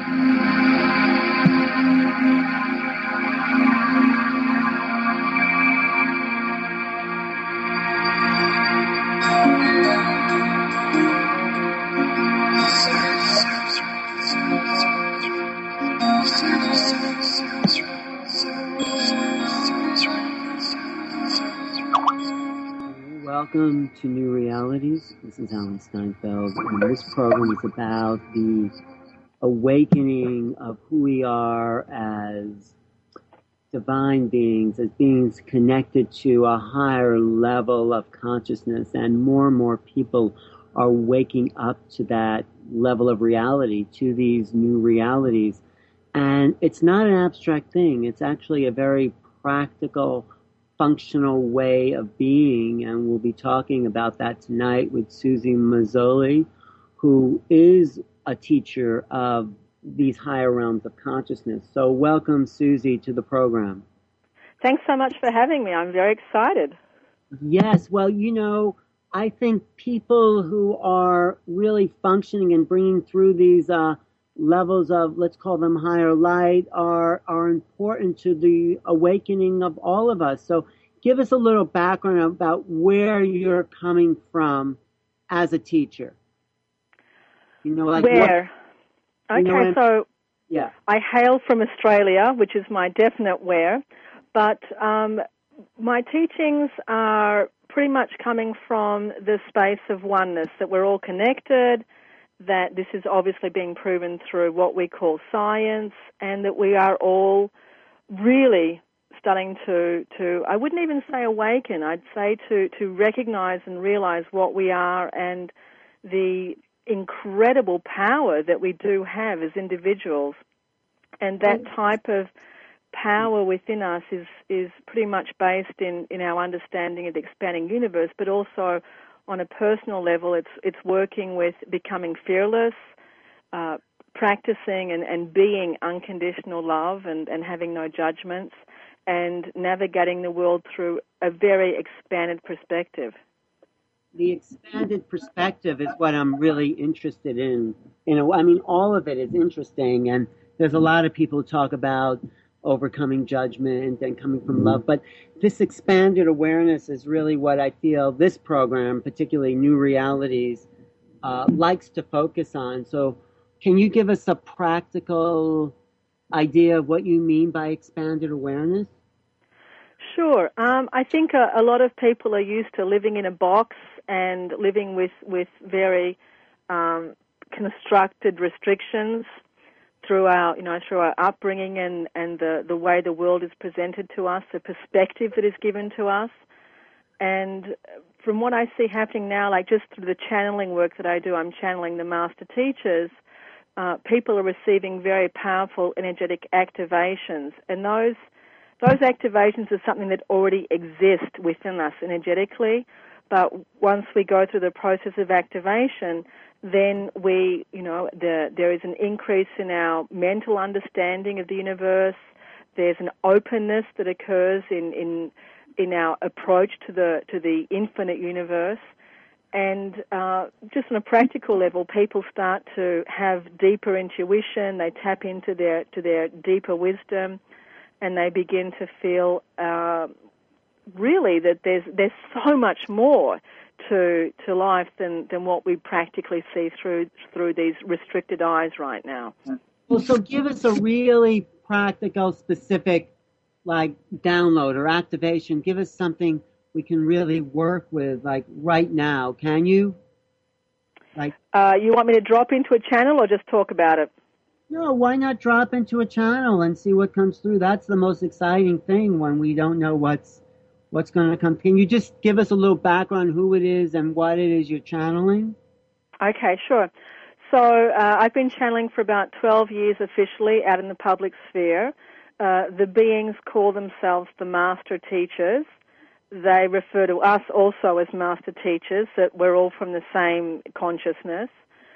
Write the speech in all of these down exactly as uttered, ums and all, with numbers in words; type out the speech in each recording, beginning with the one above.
Welcome to New Realities. This is Alan Steinfeld, and this program is about the awakening of who we are as divine beings, as beings connected to a higher level of consciousness, and more and more people are waking up to that level of reality, to these new realities. And it's not an abstract thing. It's actually a very practical, functional way of being, and we'll be talking about that tonight with Susie Mazzoli, who is a teacher of these higher realms of consciousness. So welcome, Susie, to the program. Thanks so much for having me. I'm very excited. Yes, well, you know, I think people who are really functioning and bringing through these uh, levels of, let's call them higher light, are are important to the awakening of all of us. So give us a little background about where you're coming from as a teacher. You know, like where? What, okay, you know so yeah. I hail from Australia, which is my definite where, but um, my teachings are pretty much coming from the space of oneness, that we're all connected, that this is obviously being proven through what we call science, and that we are all really starting to, to I wouldn't even say awaken, I'd say to, to recognize and realize what we are and the incredible power that we do have as individuals. And that type of power within us is, is pretty much based in, in our understanding of the expanding universe, but also on a personal level, it's it's working with becoming fearless, uh, practicing and, and being unconditional love and, and having no judgments, and navigating the world through a very expanded perspective. The expanded perspective is what I'm really interested in. You know, I mean, all of it is interesting, and there's a lot of people who talk about overcoming judgment and coming from love. But this expanded awareness is really what I feel this program, particularly New Realities, uh, likes to focus on. So can you give us a practical idea of what you mean by expanded awareness? Sure. Um, I think a, a lot of people are used to living in a box and living with, with very um, constructed restrictions through our, you know, through our upbringing and, and the, the way the world is presented to us, the perspective that is given to us. And from what I see happening now, like just through the channeling work that I do, I'm channeling the master teachers, uh, people are receiving very powerful energetic activations. And those those activations are something that already exist within us energetically. But once we go through the process of activation, then we, you know, the, there is an increase in our mental understanding of the universe. There's an openness that occurs in, in, in our approach to the, to the infinite universe. And uh, just on a practical level, people start to have deeper intuition. They tap into their, to their deeper wisdom, and they begin to feel uh, really that there's, there's so much more to to life than, than what we practically see through through these restricted eyes right now. Well, so give us a really practical, specific, like, download or activation. Give us something we can really work with, like, right now. Can you? Like, uh, you want me to drop into a channel or just talk about it? No, why not drop into a channel and see what comes through? That's the most exciting thing when we don't know what's what's going to come. Can you just give us a little background who it is and what it is you're channeling? Okay, sure. So uh, I've been channeling for about twelve years officially out in the public sphere. Uh, the beings call themselves the master teachers. They refer to us also as master teachers, that we're all from the same consciousness.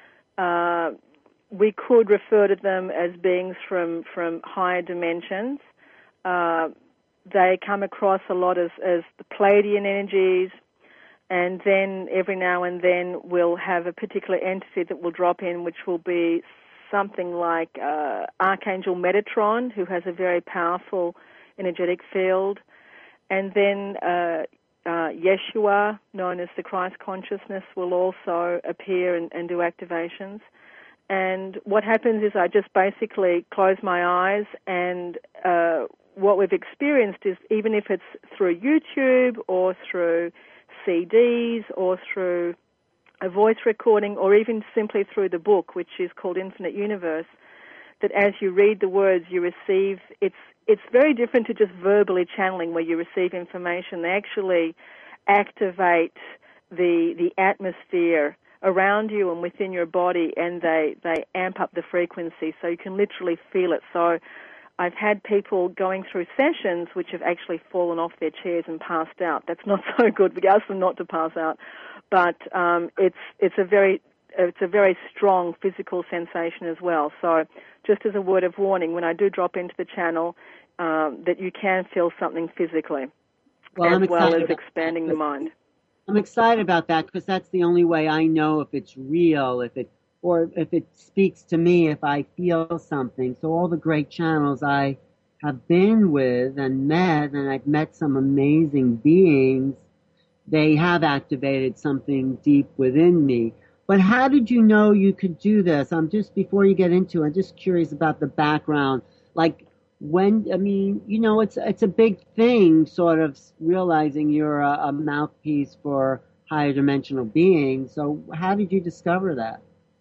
Uh, we could refer to them as beings from, from higher dimensions. Uh, they come across a lot as, as the Pleiadian energies, and then every now and then we'll have a particular entity that will drop in, which will be something like uh, Archangel Metatron, who has a very powerful energetic field, and then uh, uh, Yeshua, known as the Christ consciousness, will also appear and, and do activations. And what happens is I just basically close my eyes, and uh, what we've experienced is, even if it's through YouTube or through C Ds or through a voice recording or even simply through the book, which is called Infinite Universe, that as you read the words you receive, it's it's very different to just verbally channeling where you receive information. They actually activate the the atmosphere around you and within your body, and they, they amp up the frequency so you can literally feel it. So I've had people going through sessions which have actually fallen off their chairs and passed out. That's not so good. We ask them not to pass out. But um, it's it's a very it's a very strong physical sensation as well. So just as a word of warning, when I do drop into the channel, um, that you can feel something physically, well, as well as expanding that. the mind. I'm excited about that because that's the only way I know if it's real, if it or if it speaks to me, if I feel something. So all the great channels I have been with and met, and I've met some amazing beings, they have activated something deep within me. But how did you know you could do this? I'm just, before you get into it, I'm just curious about the background. Like, when, I mean, you know, it's it's a big thing, sort of realizing you're a, a mouthpiece for higher dimensional beings. So how did you discover that?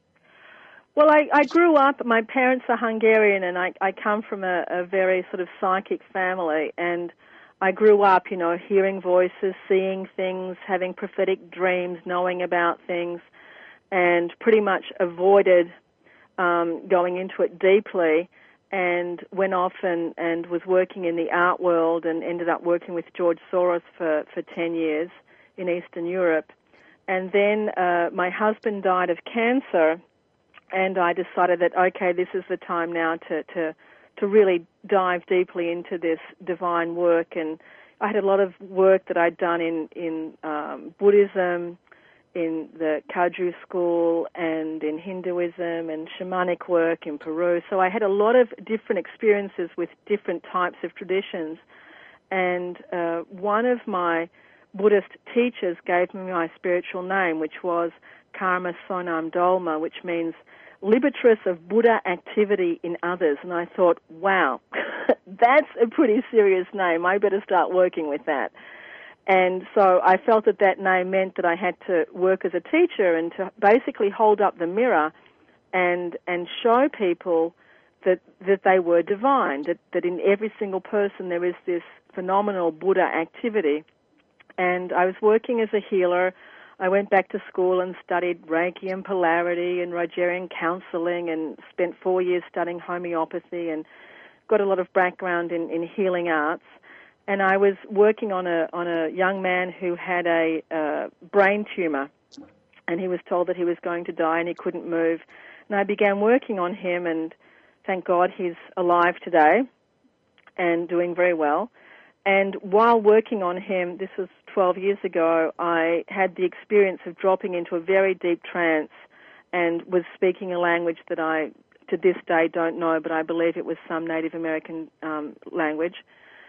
Well, I, I grew up, my parents are Hungarian, and I, I come from a, a very sort of psychic family, and I grew up, you know, hearing voices, seeing things, having prophetic dreams, knowing about things, and pretty much avoided um, going into it deeply, and went off and, and was working in the art world and ended up working with George Soros for, for ten years in Eastern Europe. And then uh, my husband died of cancer, and I decided that, okay, this is the time now to, to, to really dive deeply into this divine work. And I had a lot of work that I'd done in, in um, Buddhism, in the Kagyu school, and in Hinduism and shamanic work in Peru. So I had a lot of different experiences with different types of traditions. And uh, one of my Buddhist teachers gave me my spiritual name, which was Karma Sonam Dolma, which means liberatress of Buddha activity in others. And I thought, wow, that's a pretty serious name. I better start working with that. And so I felt that that name meant that I had to work as a teacher and to basically hold up the mirror and and show people that that they were divine, that, that in every single person there is this phenomenal Buddha activity. And I was working as a healer. I went back to school and studied Reiki and polarity and Rogerian counseling and spent four years studying homeopathy and got a lot of background in, in healing arts. And I was working on a on a young man who had a uh, brain tumor, and he was told that he was going to die and he couldn't move. And I began working on him, and thank God he's alive today and doing very well. And while working on him, this was twelve years ago, I had the experience of dropping into a very deep trance and was speaking a language that I, to this day, don't know, but I believe it was some Native American um, language.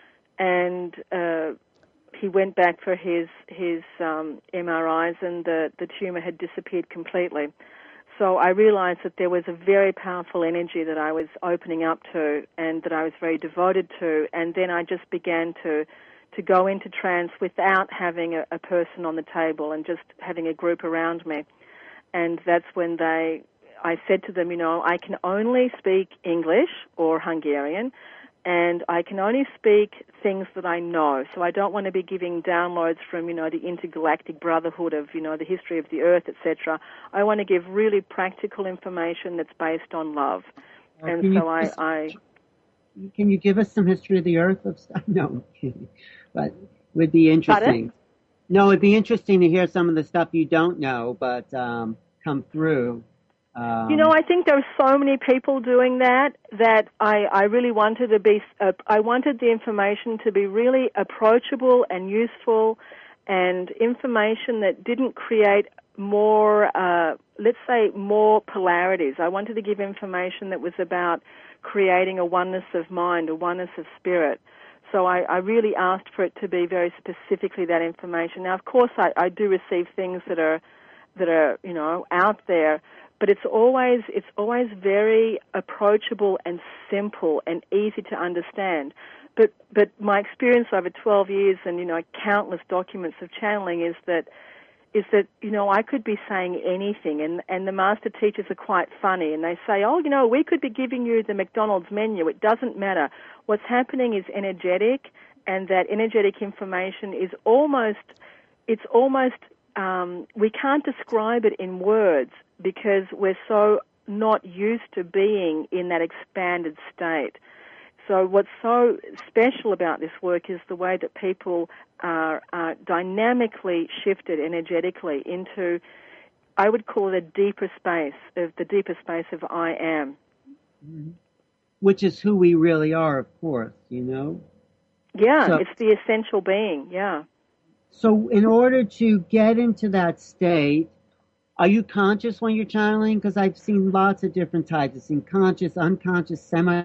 And uh, he went back for his his um, M R Is, and the, the tumor had disappeared completely. So I realized that there was a very powerful energy that I was opening up to and that I was very devoted to. And then I just began to to go into trance without having a, a person on the table and just having a group around me. And that's when they, I said to them, you know, I can only speak English or Hungarian, and I can only speak things that I know. So I don't want to be giving downloads from, you know, the intergalactic brotherhood of, you know, the history of the earth, et cetera. I want to give really practical information that's based on love. Uh, and so I, just, I... Can you give us some history of the earth? Of stuff? No, but it would be interesting. No, it'd be interesting to hear some of the stuff you don't know, but um, come through. Um, you know, I think there are so many people doing that that I, I really wanted to be. Uh, I wanted the information to be really approachable and useful, and information that didn't create more, uh, let's say, more polarities. I wanted to give information that was about creating a oneness of mind, a oneness of spirit. So I, I really asked for it to be very specifically that information. Now, of course, I, I do receive things that are that are you know out there, but it's always it's always very approachable and simple and easy to understand. But but my experience over twelve years and you know countless documents of channeling is that is that, you know, I could be saying anything, and, and the master teachers are quite funny, and they say, oh, you know, we could be giving you the McDonald's menu. It doesn't matter. What's happening is energetic, and that energetic information is almost, it's almost, um, we can't describe it in words because we're so not used to being in that expanded state. So what's so special about this work is the way that people are, are dynamically shifted energetically into, I would call it a deeper space, of the deeper space of I am. Which is who we really are, of course, you know? Yeah, so, it's the essential being, yeah. So in order to get into that state, are you conscious when you're channeling? Because I've seen lots of different types. I've seen conscious, unconscious, semi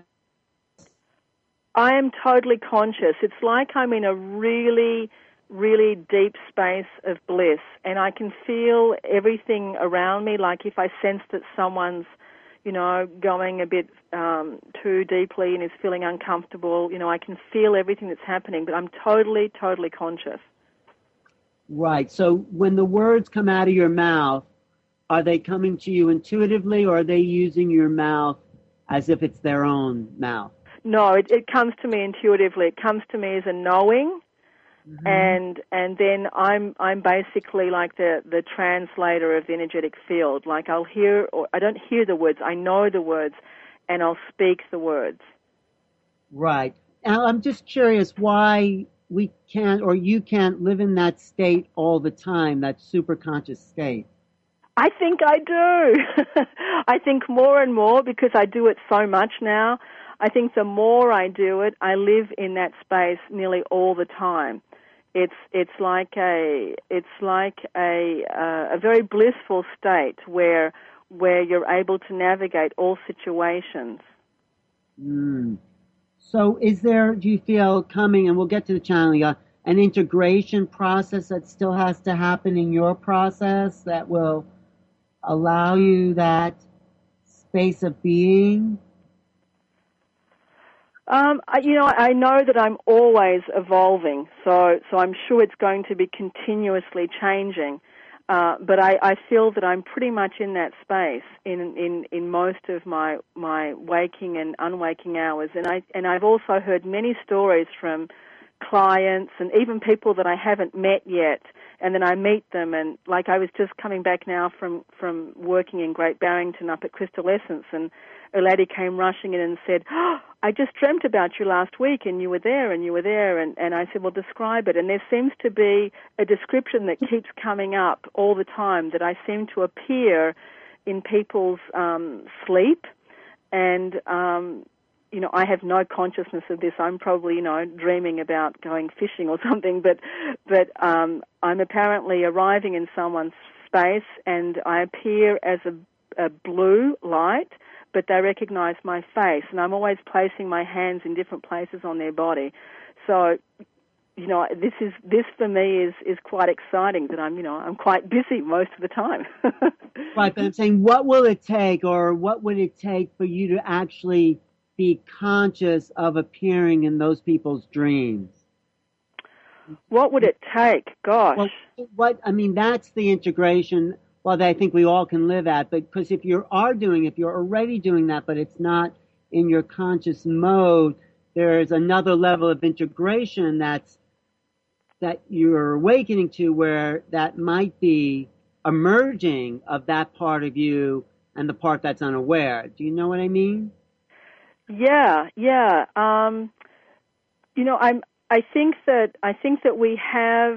I am totally conscious. It's like I'm in a really, really deep space of bliss, and I can feel everything around me. Like if I sense that someone's, you know, going a bit um, too deeply and is feeling uncomfortable, you know, I can feel everything that's happening, but I'm totally, totally conscious. Right. So when the words come out of your mouth, are they coming to you intuitively, or are they using your mouth as if it's their own mouth? No, it, it comes to me intuitively. It comes to me as a knowing, mm-hmm. and and then I'm I'm basically like the, the translator of the energetic field. Like I'll hear, or I don't hear the words, I know the words, and I'll speak the words. Right. Now I'm just curious why we can't, or you can't, live in that state all the time, that super conscious state. I think I do. I think more and more because I do it so much now. I think the more I do it, I live in that space nearly all the time. It's it's like a it's like a uh, a very blissful state where where you're able to navigate all situations. Mm. So, is there? Do you feel coming? And we'll get to the channeling. Uh, an integration process that still has to happen in your process that will allow you that space of being. Um, I, you know, I know that I'm always evolving, so so I'm sure it's going to be continuously changing. Uh, but I, I feel that I'm pretty much in that space in, in, in most of my my waking and unwaking hours, and I and I've also heard many stories from clients and even people that I haven't met yet, and then I meet them, and like I was just coming back now from from working in Great Barrington up at Crystal Essence, and a lady came rushing in and said, oh, I just dreamt about you last week, and you were there, and you were there, and, and I said, well, describe it. And there seems to be a description that keeps coming up all the time, that I seem to appear in people's um, sleep, and, um, you know, I have no consciousness of this. I'm probably, you know, dreaming about going fishing or something, but, but um, I'm apparently arriving in someone's space, and I appear as a, a blue light, but they recognize my face, and I'm always placing my hands in different places on their body. So, you know, this is this for me is, is quite exciting. That I'm, you know, I'm quite busy most of the time. Right, but I'm saying, what will it take, or what would it take for you to actually be conscious of appearing in those people's dreams? What would it take? Gosh. Well, what I mean, that's the integration. Well, that I think we all can live at, but because if you are doing, if you're already doing that, but it's not in your conscious mode, there's another level of integration that's that you're awakening to, where that might be a merging of that part of you and the part that's unaware. Do you know what I mean? Yeah, yeah. Um, you know, I'm. I think that I think that we have.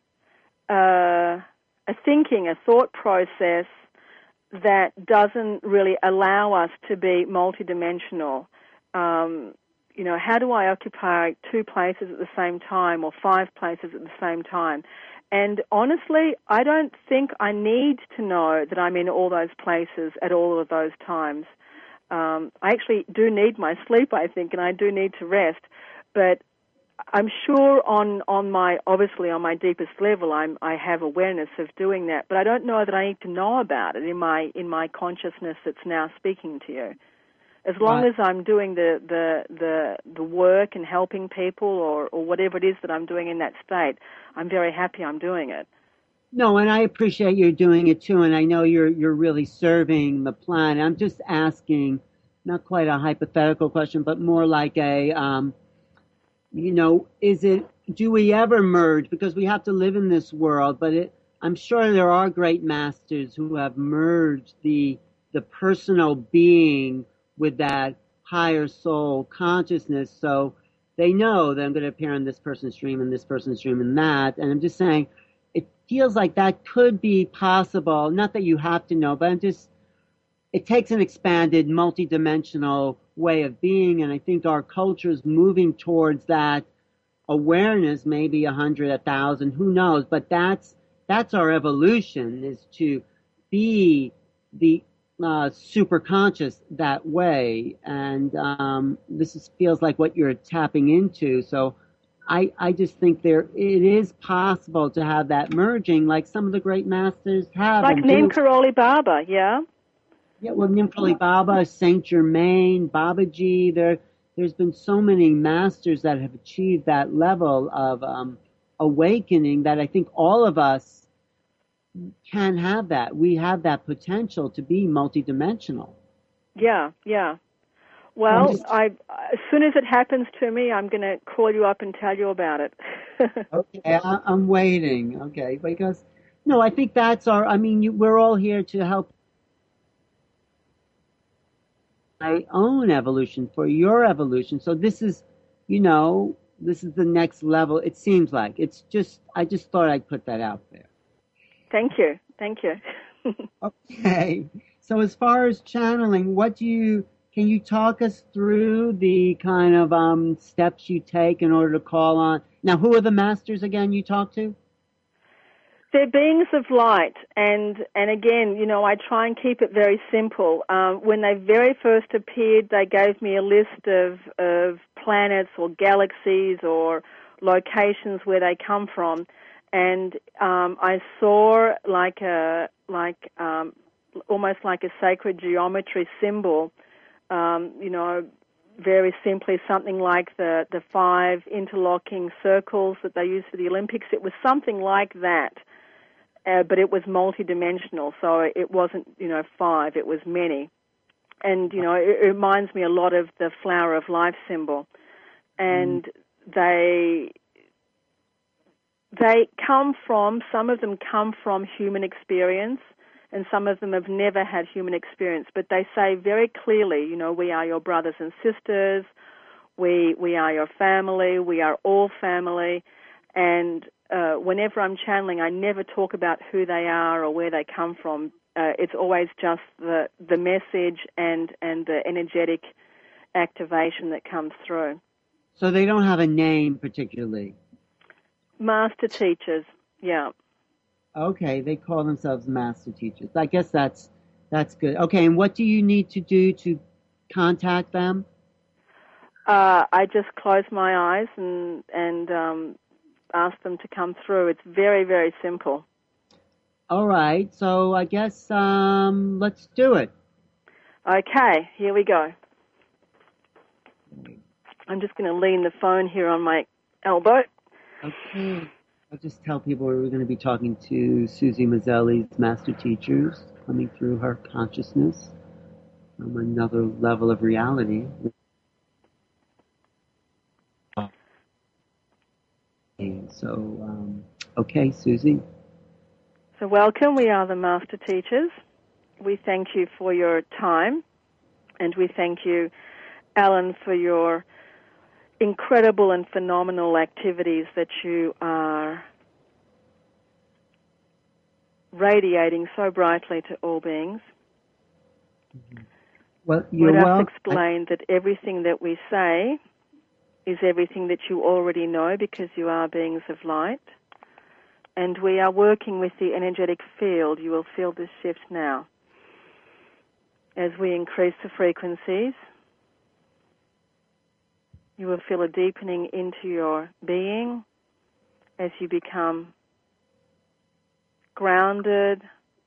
Uh, a thinking, a thought process that doesn't really allow us to be multidimensional. Um, you know, how do I occupy two places at the same time or five places at the same time? And honestly, I don't think I need to know that I'm in all those places at all of those times. Um, I actually do need my sleep, I think, and I do need to rest. But I'm sure on, on my, obviously on my deepest level, I'm, I have awareness of doing that. But I don't know that I need to know about it in my, in my consciousness that's now speaking to you. As long Right. as I'm doing the, the, the, the work and helping people or, or whatever it is that I'm doing in that state, I'm very happy I'm doing it. No, and I appreciate you doing it too, and I know you're you're really serving the planet. I'm just asking, not quite a hypothetical question, but more like a, um, you know, is it? Do we ever merge? Because we have to live in this world, but it, I'm sure there are great masters who have merged the the personal being with that higher soul consciousness, so they know that I'm going to appear on this person's stream and this person's stream and that. And I'm just saying, it feels like that could be possible. Not that you have to know, but I'm just, it takes an expanded, multidimensional way of being. And I think our culture is moving towards that awareness, maybe a hundred, a thousand, who knows? But that's, that's our evolution, is to be the uh, super conscious that way. And um, this is, feels like what you're tapping into. So I, I just think there it is possible to have that merging, like some of the great masters have. Like and Neem do. Karoli Baba, yeah? Yeah, well, Nimfali Baba, Saint Germain, Babaji, there, there's been so many masters that have achieved that level of um, awakening that I think all of us can have that. We have that potential to be multidimensional. Yeah, yeah. I'm Well, just, I, as soon as it happens to me, I'm going to call you up and tell you about it. okay, I, I'm waiting. Okay, because no, I think that's our. I mean, you, we're all here to help my own evolution for your evolution. So this is, you know, this is the next level. It seems like it's just. I just thought I'd put that out there. Thank you. Thank you. Okay. So as far as channeling, what do you, can you talk us through the kind of um, steps you take in order to call on? Now, who are the masters again you talk to? They're beings of light, and and again, you know, I try and keep it very simple. Um, when they very first appeared, they gave me a list of of planets or galaxies or locations where they come from, and um, I saw like a like um, almost like a sacred geometry symbol. Um, you know, very simply something like the the five interlocking circles that they use for the Olympics. It was something like that. Uh, but it was multidimensional, so it wasn't, you know, five, it was many. And, you know, it, it reminds me a lot of the flower of life symbol. And mm. they they come from, some of them come from human experience, and some of them have never had human experience. But they say very clearly, you know, we are your brothers and sisters, we we are your family, we are all family, and Uh, whenever I'm channeling, I never talk about who they are or where they come from. Uh, it's always just the the message and, and the energetic activation that comes through. So they don't have a name particularly? Master teachers, yeah. Okay, they call themselves master teachers. I guess that's that's good. Okay, and what do you need to do to contact them? Uh, I just close my eyes and, and um, ask them to come through. It's very, very simple. All right, so I guess um, let's do it. Okay, here we go. I'm just going to lean the phone here on my elbow. Okay. I'll just tell people we're going to be talking to Susie Mazzelli's master teachers, coming through her consciousness from another level of reality. So, um, okay, Susie. So welcome. We are the master teachers. We thank you for your time, and we thank you, Alan, for your incredible and phenomenal activities that you are radiating so brightly to all beings. Mm-hmm. Well, you're Let us well, explain I... that everything that we say is everything that you already know because you are beings of light. And we are working with the energetic field. You will feel this shift now. As we increase the frequencies, you will feel a deepening into your being as you become grounded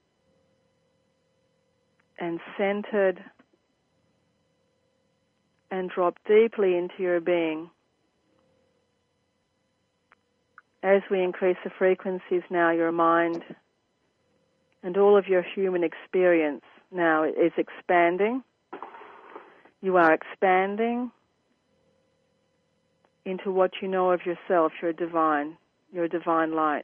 and centered and drop deeply into your being. As we increase the frequencies now, your mind and all of your human experience now is expanding. You are expanding into what you know of yourself, your divine, your divine light.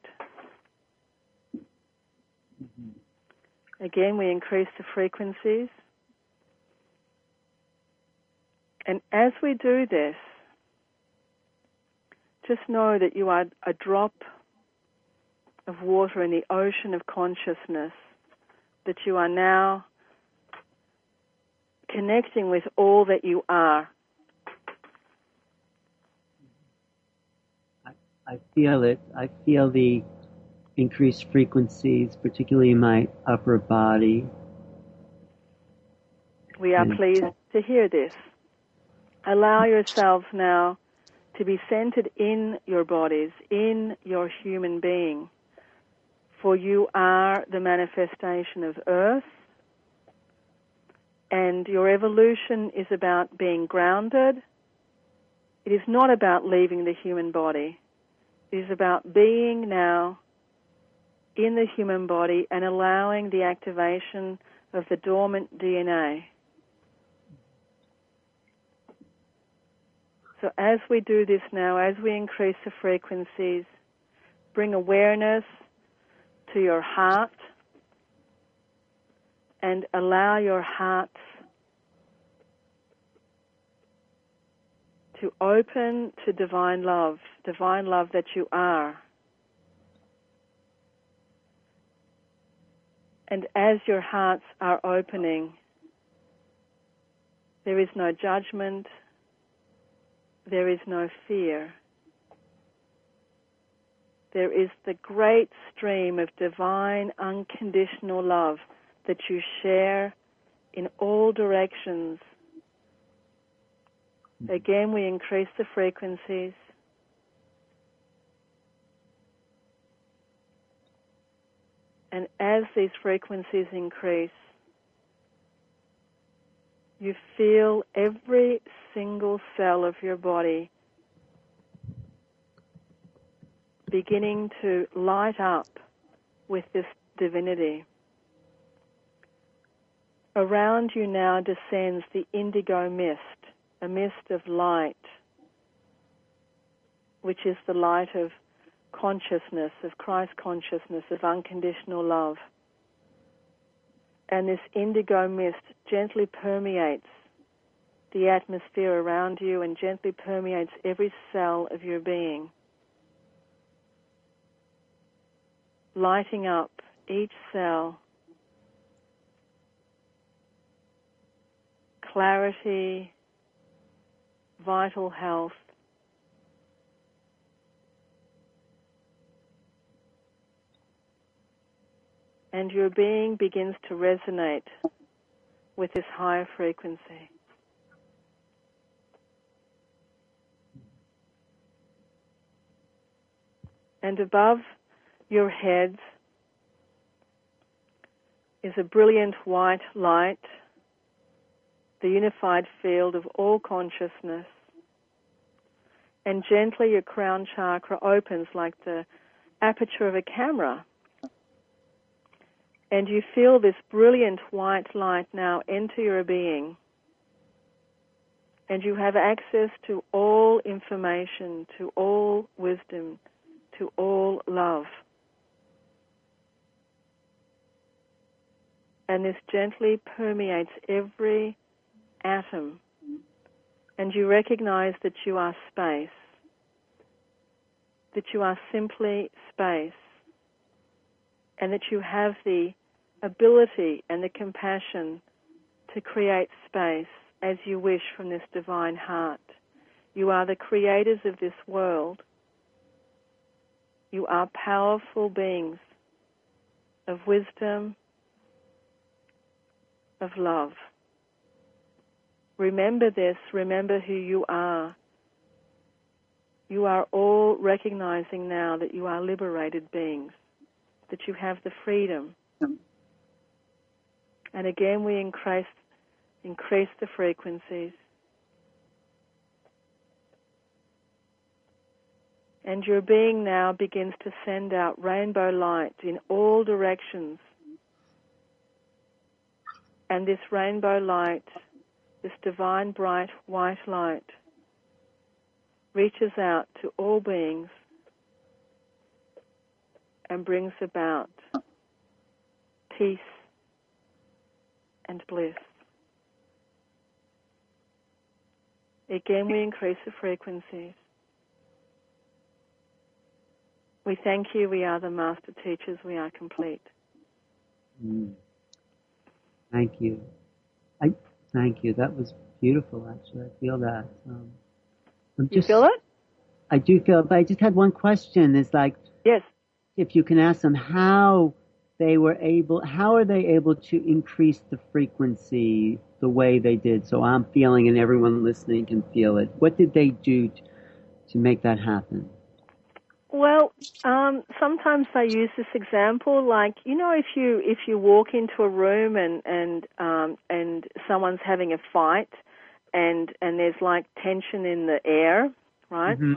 Mm-hmm. Again, we increase the frequencies. And as we do this, just know that you are a drop of water in the ocean of consciousness, that you are now connecting with all that you are. I, I feel it. I feel the increased frequencies, particularly in my upper body. We are and pleased to hear this. Allow yourselves now to be centered in your bodies, in your human being. For you are the manifestation of earth, and your evolution is about being grounded. It is not about leaving the human body. It is about being now in the human body and allowing the activation of the dormant D N A. So as we do this now, as we increase the frequencies, bring awareness to your heart and allow your hearts to open to divine love, divine love that you are. And as your hearts are opening, there is no judgment, there is no fear. There is the great stream of divine, unconditional love that you share in all directions. Again, we increase the frequencies. And as these frequencies increase, you feel every single cell of your body beginning to light up with this divinity. Around you now descends the indigo mist, a mist of light, which is the light of consciousness, of Christ consciousness, of unconditional love. And this indigo mist gently permeates the atmosphere around you and gently permeates every cell of your being, lighting up each cell. Clarity, vital health, and your being begins to resonate with this higher frequency. And above your heads is a brilliant white light, the unified field of all consciousness. And gently your crown chakra opens like the aperture of a camera. And you feel this brilliant white light now enter your being. And you have access to all information, to all wisdom, to all love. And this gently permeates every atom. And you recognize that you are space, that you are simply space, and that you have the ability and the compassion to create space as you wish from this divine heart. You are the creators of this world. You are powerful beings of wisdom, of love. Remember this. Remember who you are. You are all recognizing now that you are liberated beings, that you have the freedom. And again, we increase, increase the frequencies. And your being now begins to send out rainbow light in all directions. And this rainbow light, this divine bright white light, reaches out to all beings and brings about peace and bliss. Again, we increase the frequencies. We thank you. We are the master teachers. We are complete. Mm. Thank you. I thank you. That was beautiful, actually. I feel that. Um, I'm you just, feel it? I do feel it, but I just had one question. It's like, yes, if you can ask them how they were able, how are they able to increase the frequency the way they did? So I'm feeling and everyone listening can feel it. What did they do to, to make that happen? Well, um, sometimes they use this example, like, you know, if you if you walk into a room and and um, and someone's having a fight, and and there's like tension in the air, right? Mm-hmm.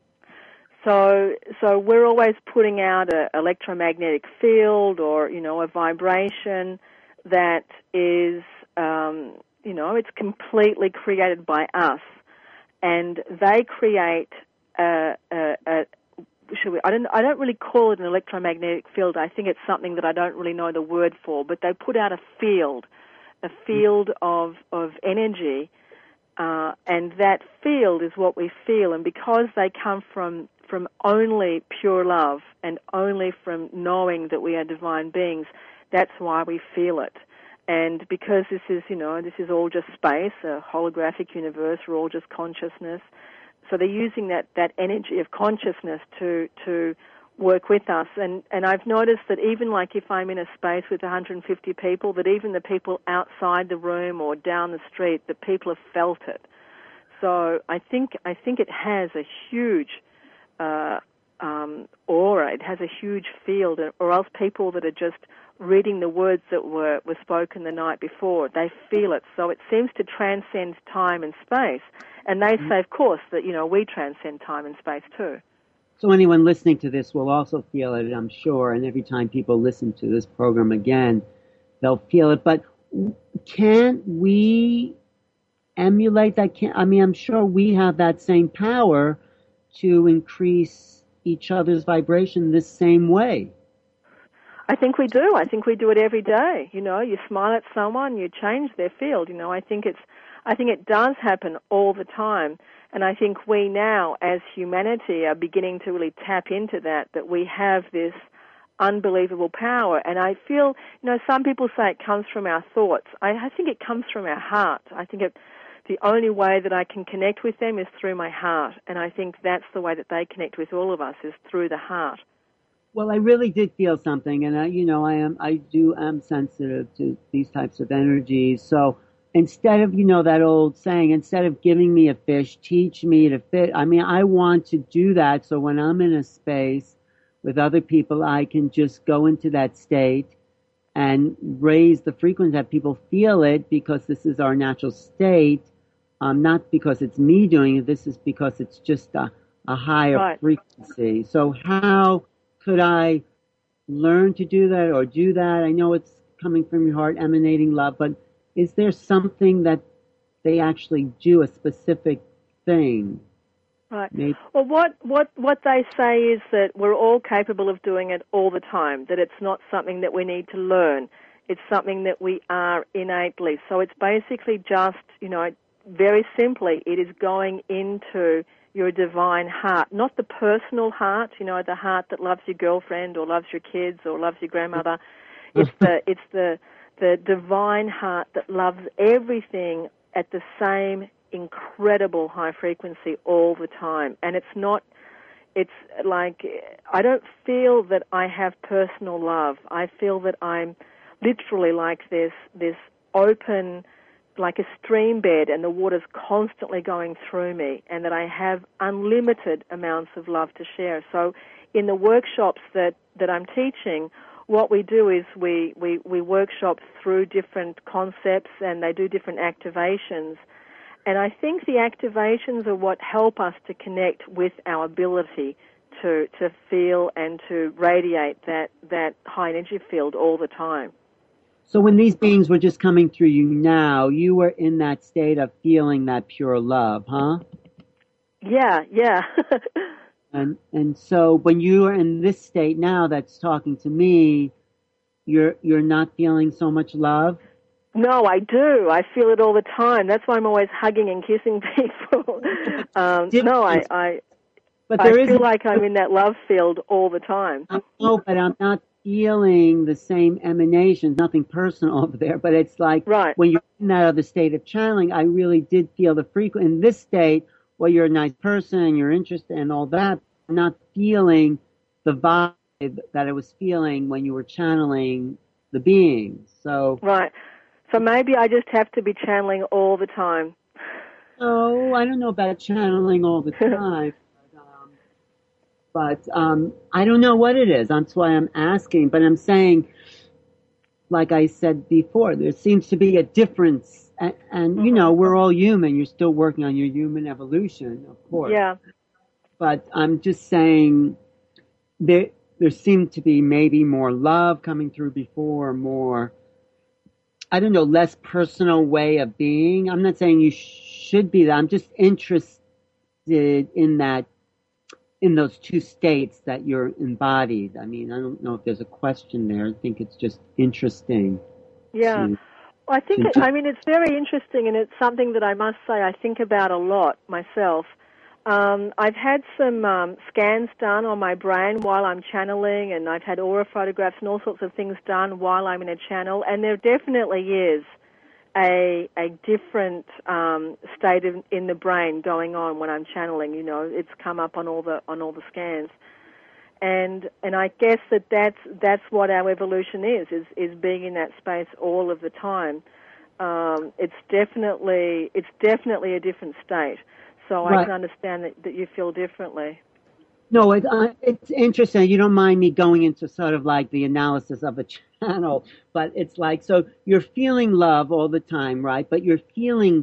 So so we're always putting out an electromagnetic field, or you know, a vibration that is um, you know, it's completely created by us, and they create a, a, a Should we, I don't. I don't really call it an electromagnetic field. I think it's something that I don't really know the word for. But they put out a field, a field of of energy, uh, and that field is what we feel. And because they come from from only pure love and only from knowing that we are divine beings, that's why we feel it. And because this is, you know, this is all just space, a holographic universe. We're all just consciousness. So they're using that, that energy of consciousness to to work with us. And, and I've noticed that even like if I'm in a space with one hundred fifty people, that even the people outside the room or down the street, that people have felt it. So I think I think it has a huge uh, um, aura. It has a huge field. Or else people that are just reading the words that were, were spoken the night before, they feel it. So it seems to transcend time and space. And they say, of course, that, you know, we transcend time and space too. So anyone listening to this will also feel it, I'm sure. And every time people listen to this program again, they'll feel it. But can't we emulate that? Can I mean, I'm sure we have that same power to increase each other's vibration the same way. I think we do. I think we do it every day. You know, you smile at someone, you change their field. You know, I think it's, I think it does happen all the time. And I think we now, as humanity, are beginning to really tap into that, that we have this unbelievable power. And I feel, you know, some people say it comes from our thoughts. I, I think it comes from our heart. I think it, the only way that I can connect with them is through my heart. And I think that's the way that they connect with all of us, is through the heart. Well, I really did feel something, and I, you know, I am, I do, am sensitive to these types of energies. So instead of, you know, that old saying, instead of giving me a fish, teach me to fish. I mean, I want to do that. So when I'm in a space with other people, I can just go into that state and raise the frequency that people feel it, because this is our natural state. Um, not because it's me doing it. This is because it's just a, a higher right. frequency. So how could I learn to do that or do that? I know it's coming from your heart, emanating love, but is there something that they actually do, a specific thing? Right. Maybe. Well, what, what, what they say is that we're all capable of doing it all the time, that it's not something that we need to learn. It's something that we are innately. So it's basically just, you know, very simply, it is going into your divine heart, not the personal heart, you know, the heart that loves your girlfriend or loves your kids or loves your grandmother. It's the it's the the divine heart that loves everything at the same incredible high frequency all the time. And it's not it's like I don't feel that I have personal love. I feel that I'm literally like this this open, like a stream bed, and the water's constantly going through me, and that I have unlimited amounts of love to share. So in the workshops that, that I'm teaching, what we do is we, we, we workshop through different concepts, and they do different activations. And I think the activations are what help us to connect with our ability to to feel and to radiate that, that high energy field all the time. So when these beings were just coming through you now, you were in that state of feeling that pure love, huh? Yeah, yeah. and and so when you are in this state now that's talking to me, you're you're not feeling so much love? No, I do. I feel it all the time. That's why I'm always hugging and kissing people. um, no, I, I, but I there feel is like I'm in that love field all the time. No, but I'm not feeling the same emanations, nothing personal over there, but it's like right. when you're in that other state of channeling, I really did feel the frequency. In this state, well, you're a nice person and you're interested and all that, I'm not feeling the vibe that I was feeling when you were channeling the beings. So right. So maybe I just have to be channeling all the time. No, I don't know about channeling all the time. but um, but um, I don't know what it is. That's why I'm asking. But I'm saying, like I said before, there seems to be a difference. And, and mm-hmm. you know, we're all human. You're still working on your human evolution, of course. Yeah. But I'm just saying there, there seemed to be maybe more love coming through before, more, I don't know, less personal way of being. I'm not saying you should be that. I'm just interested in that, in those two states that you're embodied. I mean, I don't know if there's a question there. I think it's just interesting. Yeah. To, I think, to it, I mean, it's very interesting, and it's something that I must say I think about a lot myself. Um, I've had some um, scans done on my brain while I'm channeling, and I've had aura photographs and all sorts of things done while I'm in a channel, and there definitely is a a different um, state of, in the brain going on when I'm channeling. You know, it's come up on all the on all the scans, and and I guess that that's that's what our evolution is is is being in that space all of the time. Um, it's definitely it's definitely a different state. So I right. can understand that, that you feel differently. No, it, uh, it's interesting. You don't mind me going into sort of like the analysis of a channel, but it's like, so you're feeling love all the time, right? But you're feeling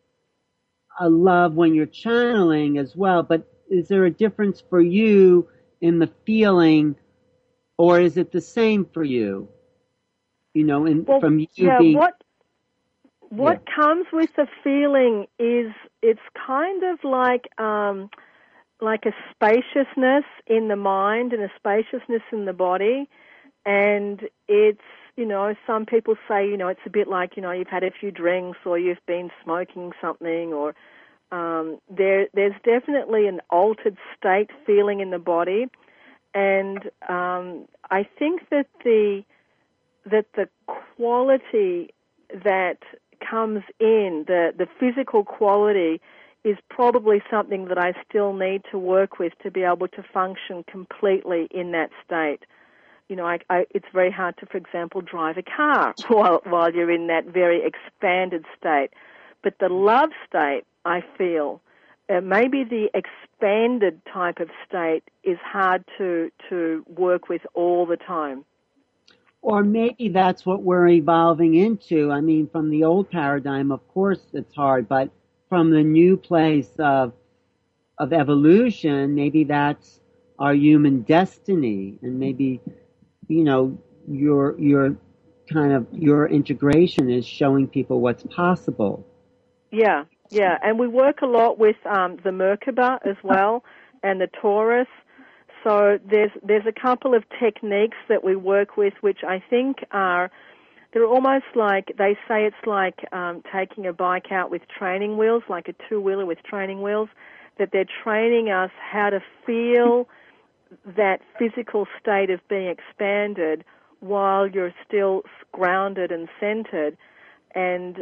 a love when you're channeling as well. But is there a difference for you in the feeling, or is it the same for you? You know, in, well, from you yeah, being... What, what yeah. comes with the feeling is it's kind of like... Um, like a spaciousness in the mind and a spaciousness in the body. And it's, you know, some people say, you know, it's a bit like, you know, you've had a few drinks or you've been smoking something, or um, there, there's definitely an altered state feeling in the body. And um, I think that the, that the quality that comes in, the, the physical quality, is probably something that I still need to work with to be able to function completely in that state. You know, I, I, it's very hard to, for example, drive a car while while you're in that very expanded state. But the love state, I feel, uh, maybe the expanded type of state is hard to to work with all the time. Or maybe that's what we're evolving into. I mean, from the old paradigm, of course, it's hard, but from the new place of of evolution, maybe that's our human destiny, and maybe, you know, your your kind of your integration is showing people what's possible. Yeah, yeah, and we work a lot with um, the Merkaba as well, and the Taurus. So there's there's a couple of techniques that we work with, which I think are. They're almost like, they say it's like um, taking a bike out with training wheels, like a two-wheeler with training wheels, that they're training us how to feel that physical state of being expanded while you're still grounded and centered. And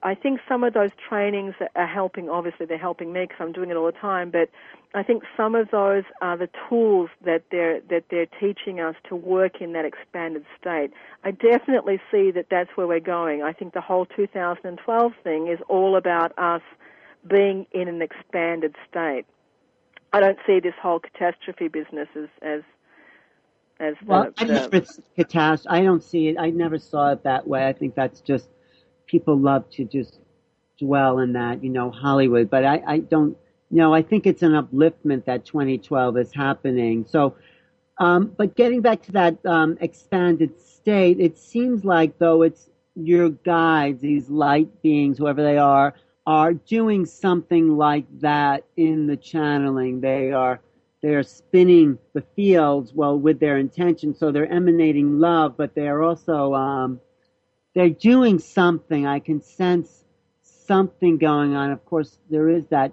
I think some of those trainings are helping. Obviously, they're helping me because I'm doing it all the time. But I think some of those are the tools that they're that they're teaching us to work in that expanded state. I definitely see that that's where we're going. I think the whole two thousand twelve thing is all about us being in an expanded state. I don't see this whole catastrophe business as as as the, well, I the never it's catastrophe. I don't see it. I never saw it that way. I think that's just people love to just dwell in that, you know, Hollywood. But I, I don't. No, I think it's an upliftment that twenty twelve is happening. So, um, but getting back to that um, expanded state, it seems like though it's your guides, these light beings, whoever they are, are doing something like that in the channeling. They are they are spinning the fields well with their intention, so they're emanating love, but they are also um, they're doing something. I can sense something going on. Of course, there is that.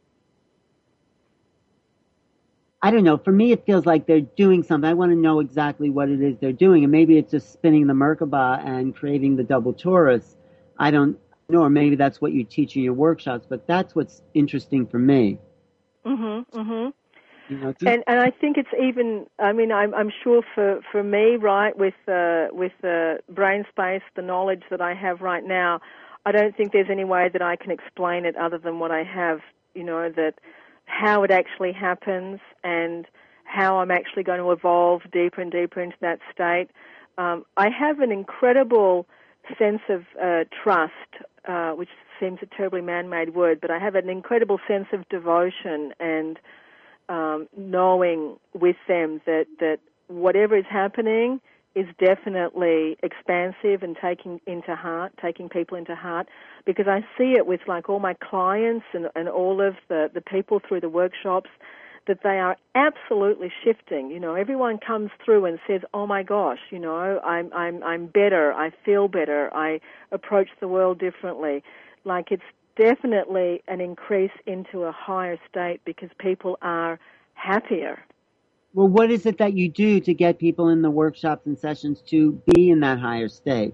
I don't know. For me, it feels like they're doing something. I want to know exactly what it is they're doing. And maybe it's just spinning the Merkaba and creating the double torus. I don't know. Or maybe that's what you teach in your workshops. But that's what's interesting for me. Mm-hmm, mm-hmm. You know, and and I think it's even. I mean, I'm I'm sure for, for me, right, with uh, with the brain space, the knowledge that I have right now, I don't think there's any way that I can explain it other than what I have. You know, that how it actually happens and how I'm actually going to evolve deeper and deeper into that state. Um, I have an incredible sense of uh, trust, uh, which seems a terribly man-made word, but I have an incredible sense of devotion and um, knowing with them that, that whatever is happening is definitely expansive and taking into heart, taking people into heart, because I see it with like all my clients and, and all of the, the people through the workshops, that they are absolutely shifting. You know, everyone comes through and says, "Oh my gosh, you know, I'm I'm I'm better. I feel better. I approach the world differently." Like it's definitely an increase into a higher state because people are happier. well, what is it that you do to get people in the workshops and sessions to be in that higher state?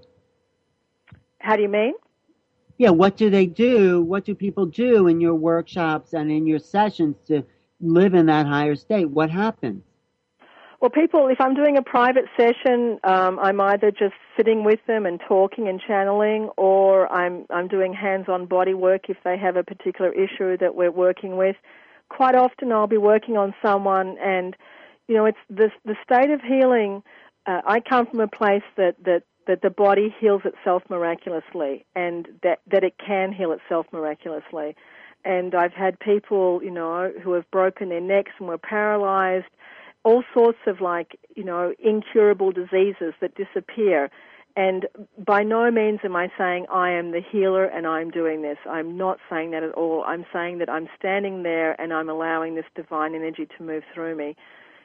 How do you mean? Yeah, what do they do? What do people do in your workshops and in your sessions to live in that higher state? What happens? Well, people, if I'm doing a private session, um, I'm either just sitting with them and talking and channeling, or I'm I'm doing hands-on body work if they have a particular issue that we're working with. Quite often, I'll be working on someone, and you know, it's the the state of healing. Uh, I come from a place that that that the body heals itself miraculously, and that that it can heal itself miraculously. And I've had people, you know, who have broken their necks and were paralyzed. All sorts of like, you know, incurable diseases that disappear. And by no means am I saying I am the healer and I'm doing this. I'm not saying that at all. I'm saying that I'm standing there and I'm allowing this divine energy to move through me.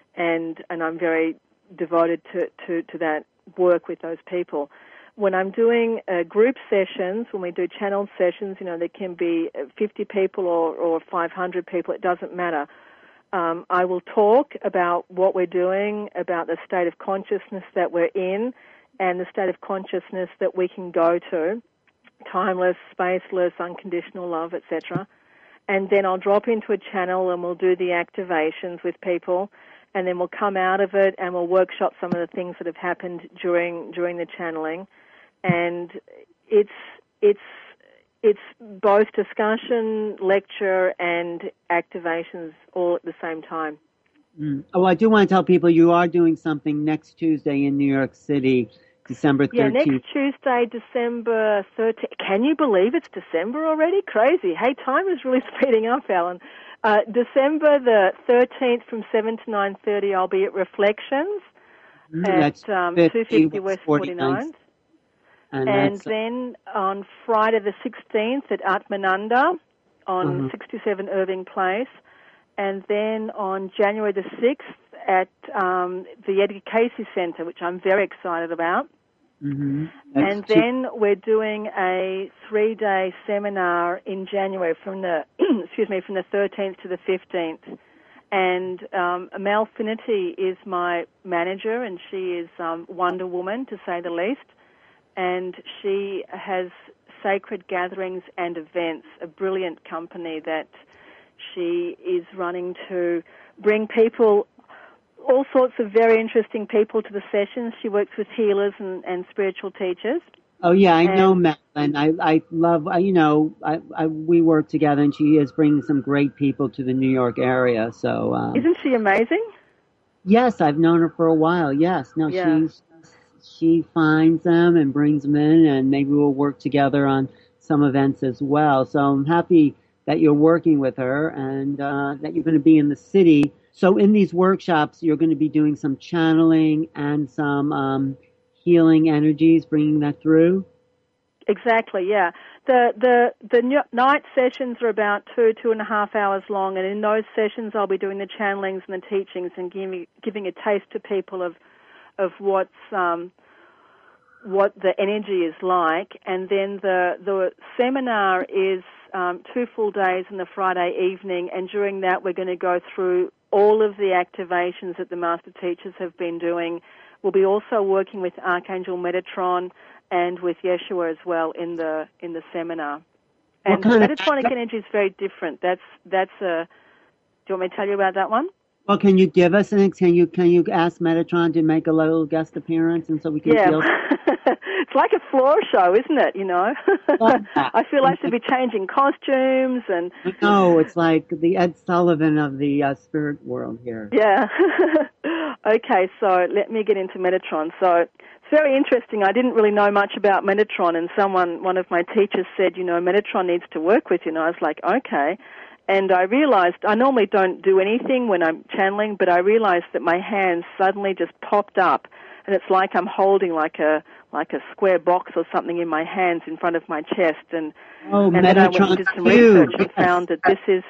And and I'm very devoted to, to, to that work with those people. When I'm doing uh, group sessions, when we do channeled sessions, you know, there can be fifty people or, or five hundred people, it doesn't matter. Um, I will talk about what we're doing, about the state of consciousness that we're in, and the state of consciousness that we can go to, timeless, spaceless, unconditional love, et cetera. And then I'll drop into a channel and we'll do the activations with people, and then we'll come out of it and we'll workshop some of the things that have happened during during the channeling. And it's it's It's both discussion, lecture, and activations all at the same time. Mm. Oh, I do want to tell people you are doing something next Tuesday in New York City, December thirteenth. Yeah, next Tuesday, December thirteenth. Can you believe it's December already? Crazy. Hey, time is really speeding up, Alan. Uh, December the thirteenth from seven to nine thirty, I'll be at Reflections Mm, at um, two fifty West forty-ninth. And, and then on Friday the sixteenth at Atmananda on uh-huh. sixty-seven Irving Place. And then on January the sixth at um, the Edgar Casey Centre, which I'm very excited about. Mm-hmm. And then we're doing a three-day seminar in January from the excuse me from the thirteenth to the fifteenth. And um, Mel Finity is my manager, and she is um, Wonder Woman, to say the least. And she has Sacred Gatherings and Events, a brilliant company that she is running to bring people, all sorts of very interesting people to the sessions. She works with healers and, and spiritual teachers. Oh yeah, I and, know Madeline. I I love I, you know I, I we work together, and she is bringing some great people to the New York area. So um, isn't she amazing? Yes, I've known her for a while. Yes, no, yeah. she she finds them and brings them in, and maybe we'll work together on some events as well. So I'm happy that you're working with her and uh, that you're going to be in the city. So in these workshops, you're going to be doing some channeling and some um, healing energies, bringing that through. Exactly, yeah. The the the night sessions are about two two and a half hours long, and in those sessions, I'll be doing the channelings and the teachings and giving giving a taste to people of of what's um, what the energy is like. And then the the seminar is um, two full days and the Friday evening, and during that, we're going to go through all of the activations that the master teachers have been doing. We'll be also working with Archangel Metatron and with Yeshua as well in the in the seminar. And Metatronic of... energy is very different. That's that's a. Do you want me to tell you about that one? Well, can you give us an? Can you can you ask Metatron to make a little guest appearance, and so we can yeah. feel? It's like a floor show, isn't it? You know, I feel like to be changing costumes and. No, it's like the Ed Sullivan of the uh, spirit world here. Yeah. Okay, so let me get into Metatron. So it's very interesting. I didn't really know much about Metatron, and someone, one of my teachers said, you know, Metatron needs to work with you. And I was like, okay. And I realized I normally don't do anything when I'm channeling, but I realized that my hands suddenly just popped up, and it's like I'm holding like a like a square box or something in my hands in front of my chest. And, oh, and then I went and did some cube. research and yes. found that this is...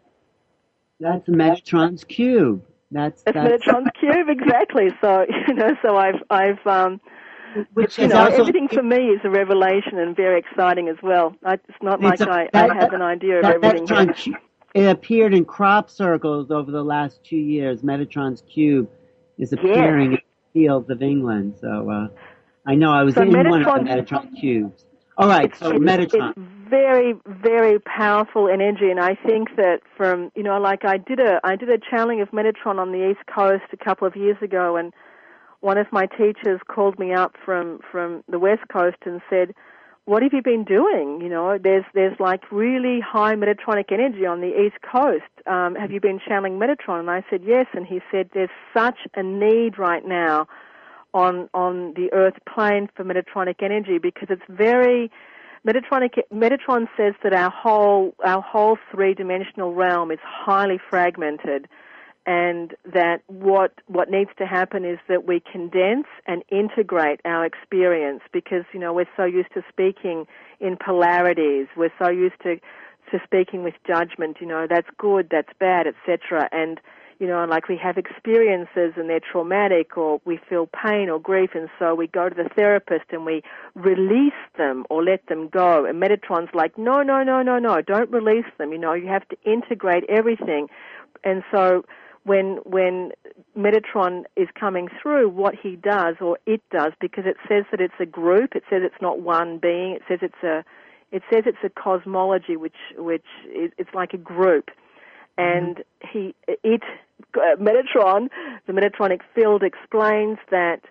That's Metatron's cube. That's, that's, that's Metatron's cube, exactly. So, you know, so I've... I've um, Which you is know, also, everything for me is a revelation and very exciting as well. I, it's not it's like a, I, that, I have an idea of that, everything. Metatron, it appeared in crop circles over the last two years. Metatron's cube is appearing yes. in the fields of England. So uh, I know I was so in Metatron, one of the Metatron cubes. All right, it's, so it's, Metatron. It's very, very powerful energy, and I think that from, you know, like I did a, I did a channeling of Metatron on the East Coast a couple of years ago, and one of my teachers called me up from, from the West Coast and said, what have you been doing? You know, there's there's like really high Metatronic energy on the East Coast. Um, have you been channeling Metatron? And I said, yes. And he said, there's such a need right now on on the Earth plane for Metatronic energy because it's very... Metatronic, Metatron says that our whole our whole three-dimensional realm is highly fragmented, and that what what needs to happen is that we condense and integrate our experience because, you know, we're so used to speaking in polarities. We're so used to, to speaking with judgment, you know, that's good, that's bad, et cetera. And, you know, like we have experiences and they're traumatic or we feel pain or grief, and so we go to the therapist and we release them or let them go. And Metatron's like, no, no, no, no, no, don't release them. You know, you have to integrate everything. And so when when Metatron is coming through, what he does, or it does, because it says that it's a group, it says it's not one being, it says it's a it says it's a cosmology, which which is, it's like a group. And mm-hmm. he it uh, Metatron, the Metatronic field explains that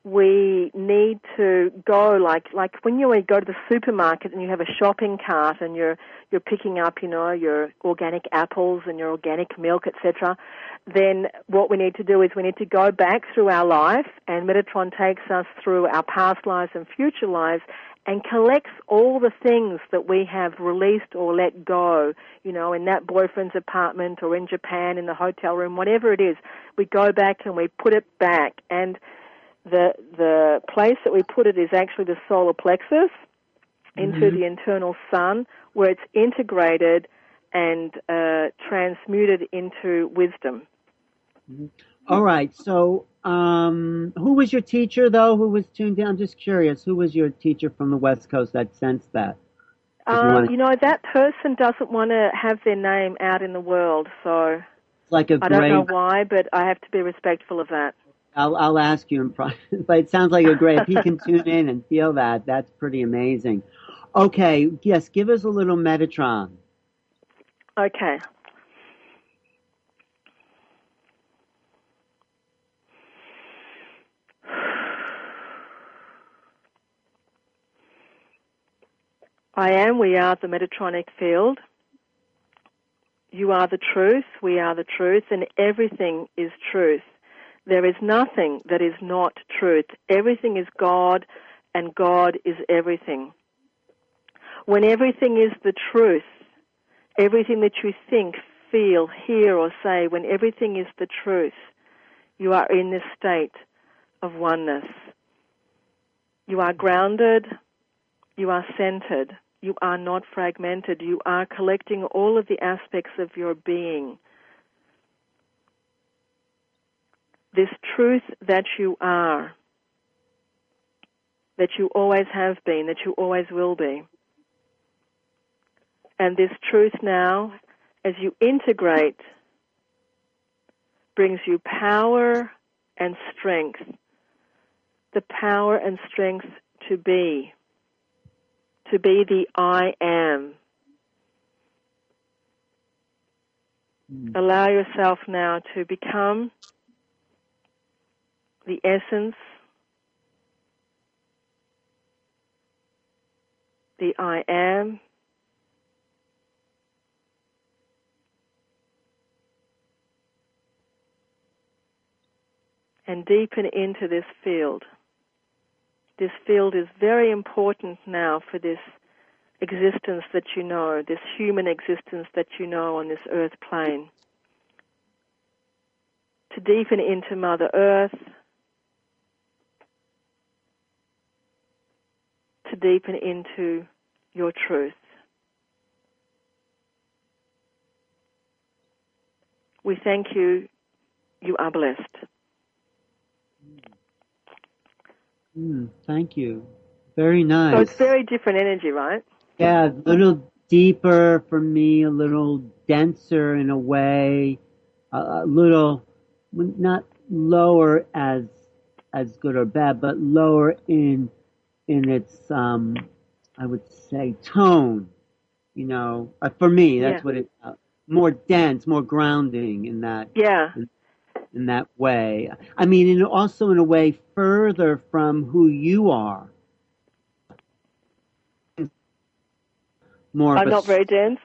we need to go like like when you go to the supermarket and you have a shopping cart and you're you're picking up, you know, your organic apples and your organic milk, et cetera. Then what we need to do is we need to go back through our life, and Metatron takes us through our past lives and future lives and collects all the things that we have released or let go, you know, in that boyfriend's apartment or in Japan in the hotel room, whatever it is. We go back and we put it back, and the the place that we put it is actually the solar plexus into mm-hmm. the internal sun, where it's integrated and uh, transmuted into wisdom. Mm-hmm. All right. So um, who was your teacher, though, who was tuned in? I'm just curious. Who was your teacher from the West Coast that sensed that? Um, you, wanna... you know, that person doesn't want to have their name out in the world, so it's like a I great... don't know why, but I have to be respectful of that. I'll, I'll ask you in private, but it sounds like a great, if he can tune in and feel that, that's pretty amazing. Okay, yes, give us a little Metatron. Okay. I am, we are the Metatronic field. You are the truth, we are the truth, and everything is truth. There is nothing that is not truth. Everything is God, and God is everything. When everything is the truth, everything that you think, feel, hear, or say, when everything is the truth, you are in this state of oneness. You are grounded, you are centered, you are not fragmented, you are collecting all of the aspects of your being. This truth that you are, that you always have been, that you always will be. And this truth now, as you integrate, brings you power and strength. The power and strength to be. To be the I am. Mm. Allow yourself now to become the essence, the I am, and deepen into this field. This field is very important now for this existence that you know, this human existence that you know on this earth plane. To deepen into Mother Earth, to deepen into your truth. We thank you. You are blessed. Mm, thank you. Very nice. So it's very different energy, right? Yeah, a little deeper for me, a little denser in a way, a, a little, not lower as as good or bad, but lower in in its, um, I would say, tone. You know, uh, for me, that's yeah. what it. Uh, more dense, more grounding in that. Yeah. In, in that way. I mean, and also in a way further from who you are. More I'm of a, not very dense.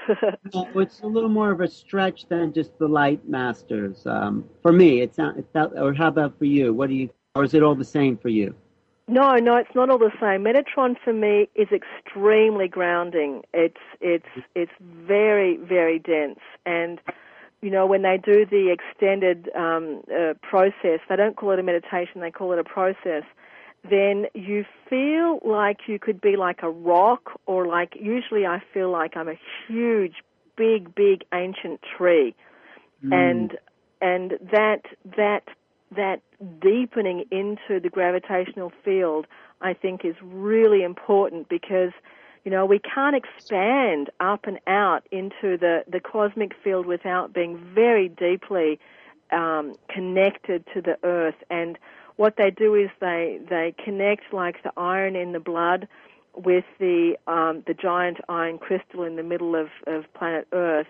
no, it's a little more of a stretch than just the light masters. Um, for me, it's not, it's not, or how about for you? What do you, or is it all the same for you? No, no, it's not all the same. Metatron for me is extremely grounding. It's it's it's very very dense, and you know when they do the extended um, uh, process, they don't call it a meditation; they call it a process. Then you feel like you could be like a rock, or like usually I feel like I'm a huge, big, big ancient tree, mm. and and that that. that deepening into the gravitational field, I think, is really important because, you know, we can't expand up and out into the, the cosmic field without being very deeply um, connected to the earth. And what they do is they, they connect like the iron in the blood with the um, the giant iron crystal in the middle of, of planet Earth.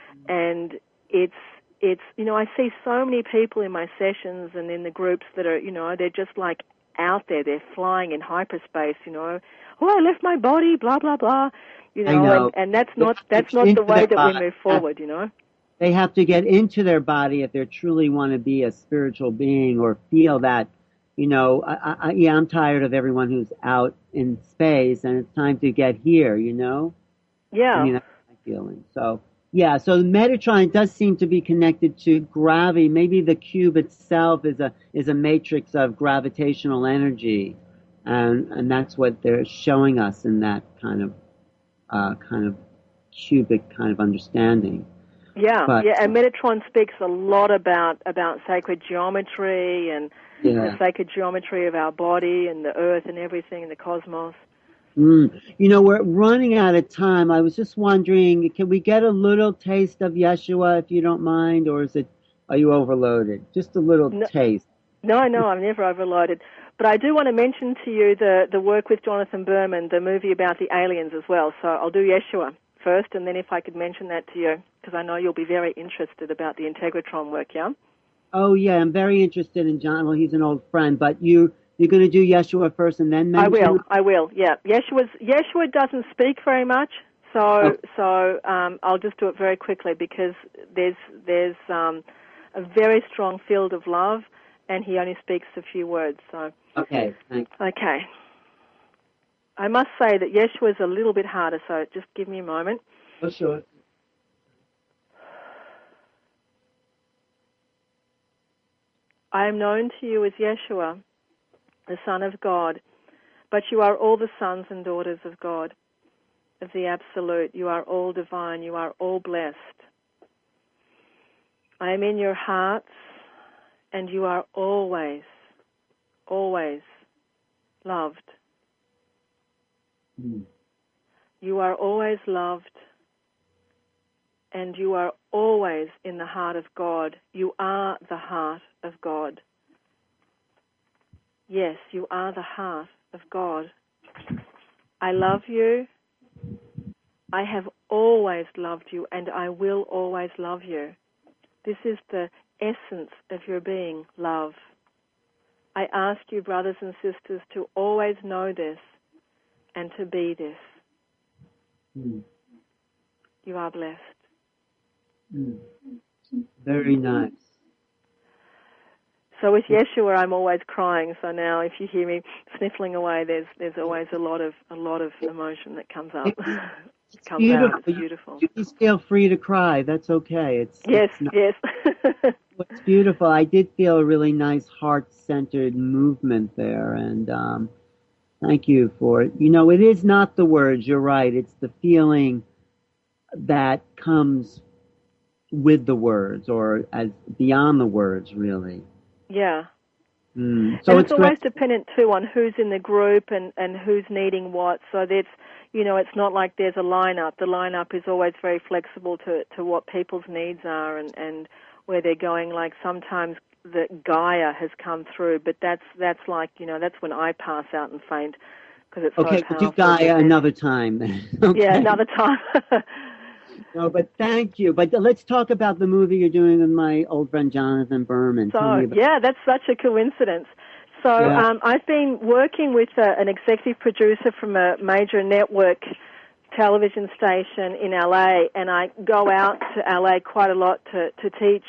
And it's It's, you know, I see so many people in my sessions and in the groups that are, you know, they're just like out there. They're flying in hyperspace, you know. Oh, I left my body, blah, blah, blah. You know, know. And, and that's not that's not the way that we move forward, you know. They have to get into their body if they truly want to be a spiritual being or feel that, you know, I, I, yeah, I'm tired of everyone who's out in space and it's time to get here, you know. Yeah. I mean, that's my feeling. So. Yeah, so Metatron does seem to be connected to gravity. Maybe the cube itself is a is a matrix of gravitational energy, and and that's what they're showing us in that kind of uh, kind of cubic kind of understanding. Yeah, but, yeah, and Metatron speaks a lot about about sacred geometry and yeah. the sacred geometry of our body and the earth and everything in the cosmos. Mm. You know, we're running out of time. I was just wondering, can we get a little taste of Yeshua, if you don't mind, or is it, are you overloaded? Just a little no, taste. No, no, I'm never overloaded. But I do want to mention to you the, the work with Jonathan Berman, the movie about the aliens as well. So I'll do Yeshua first, and then if I could mention that to you, because I know you'll be very interested about the Integratron work, yeah? Oh, yeah, I'm very interested in John. Well, he's an old friend, but you, you're going to do Yeshua first and then mention... I will, I will, yeah. Yeshua's, Yeshua doesn't speak very much, so oh. so um, I'll just do it very quickly because there's, there's um, a very strong field of love, and he only speaks a few words, so... Okay, thanks. Okay. I must say that Yeshua is a little bit harder, so just give me a moment. Oh, sure. I am known to you as Yeshua, the Son of God, but you are all the sons and daughters of God, of the Absolute. You are all divine. You are all blessed. I am in your hearts, and you are always, always loved. Mm. You are always loved, and you are always in the heart of God. You are the heart of God. Yes, you are the heart of God. I love you. I have always loved you, and I will always love you. This is the essence of your being, love. I ask you, brothers and sisters, to always know this and to be this. Mm. You are blessed. Mm. Very nice. So with Yeshua, I'm always crying. So now, if you hear me sniffling away, there's there's always a lot of a lot of emotion that comes up. It's comes beautiful. out. It's beautiful. You, you feel free to cry. That's okay. It's yes, it's not, yes. it's beautiful. I did feel a really nice heart-centered movement there, and um, thank you for it. You know, it is not the words. You're right. It's the feeling that comes with the words, or as beyond the words, really. Yeah. Mm. So and it's, it's always great. dependent too on who's in the group and, and who's needing what. So that's, you know, it's not like there's a lineup. The lineup is always very flexible to, to what people's needs are and, and where they're going. Like sometimes the Gaia has come through, but that's that's like, you know, that's when I pass out and faint because it's okay, so we'll do powerful. Gaia another time. Okay. Yeah, another time. No, but thank you. But let's talk about the movie you're doing with my old friend Jonathan Berman. So, Tell me about yeah, that's such a coincidence. So yeah. um, I've been working with a, an executive producer from a major network television station in L A, and I go out to L A quite a lot to, to teach.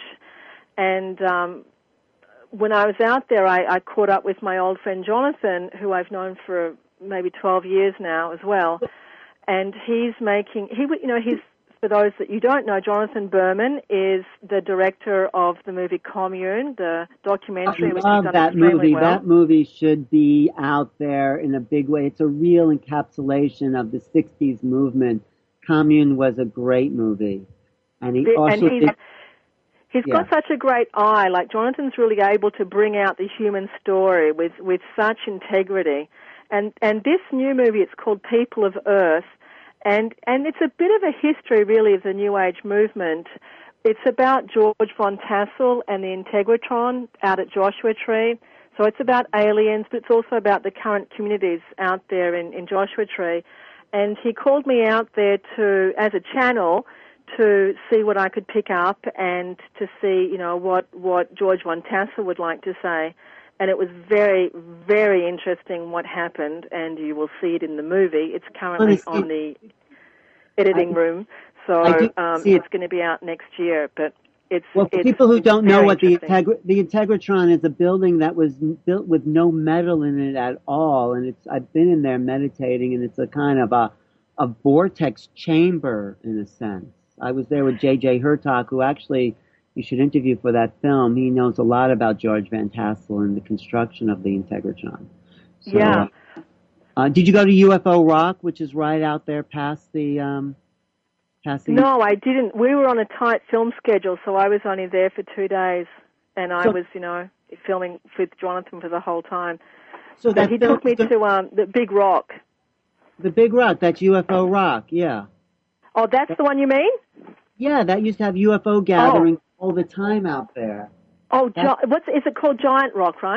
And um, when I was out there, I, I caught up with my old friend Jonathan, who I've known for maybe twelve years now as well. And he's making, he, you know, he's, for those that you don't know, Jonathan Berman is the director of the movie Commune, the documentary, I which love has done that extremely movie. well. That movie should be out there in a big way. It's a real encapsulation of the sixties movement. Commune was a great movie. And he The, also and he's, did, he's yeah. got such a great eye. Like, Jonathan's really able to bring out the human story with, with such integrity. And, and this new movie, it's called People of Earth. And and it's a bit of a history, really, of the New Age movement. It's about George von Tassel and the Integratron out at Joshua Tree. So it's about aliens, but it's also about the current communities out there in, in Joshua Tree. And he called me out there to, as a channel, to see what I could pick up and to see, you know, what, what George von Tassel would like to say. And it was very, very interesting what happened, and you will see it in the movie. It's currently Honestly, on the editing I, room, so um, it. it's going to be out next year. But it's well, for it's people who don't know what the Integra- the Integratron is, a building that was built with no metal in it at all, and it's I've been in there meditating, and it's a kind of a a vortex chamber in a sense. I was there with J J Hertog, who actually you should interview for that film. He knows a lot about George Van Tassel and the construction of the Integratron. So, yeah. Uh, uh, did you go to U F O Rock, which is right out there past the, um, past the... No, I didn't. We were on a tight film schedule, so I was only there for two days, and I so, was, you know, filming with Jonathan for the whole time. So but that he film, took me to um, the Big Rock. The Big Rock, that's U F O Rock, yeah. Oh, that's the one you mean? Yeah, that used to have U F O gatherings oh. all the time out there. Oh, gi- what's is it called? Giant Rock, right?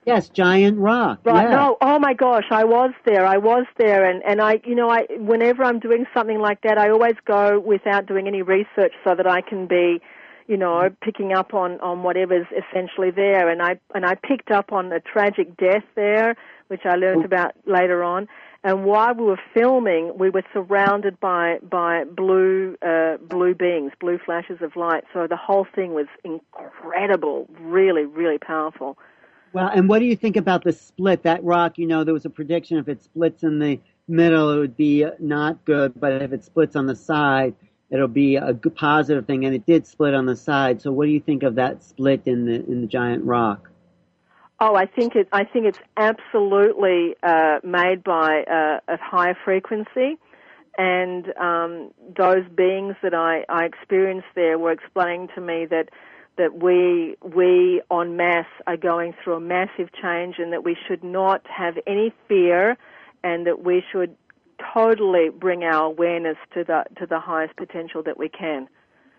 Yes, Giant Rock. Right, Yeah. no, oh my gosh, I was there, I was there, and, and I, you know, I, whenever I'm doing something like that, I always go without doing any research so that I can be, you know, picking up on, on whatever's essentially there, and I, and I picked up on a tragic death there, which I learned about later on, and while we were filming, we were surrounded by, by blue, uh, blue beings, blue flashes of light, so the whole thing was incredible, really, really powerful. Well, and what do you think about the split? That rock, you know, there was a prediction if it splits in the middle, it would be not good, but if it splits on the side, it'll be a good, positive thing. And it did split on the side. So, what do you think of that split in the in the giant rock? Oh, I think it. I think it's absolutely uh, made by uh, a higher frequency, and um, those beings that I, I experienced there were explaining to me that. that we, we en masse are going through a massive change and that we should not have any fear and that we should totally bring our awareness to the, to the highest potential that we can.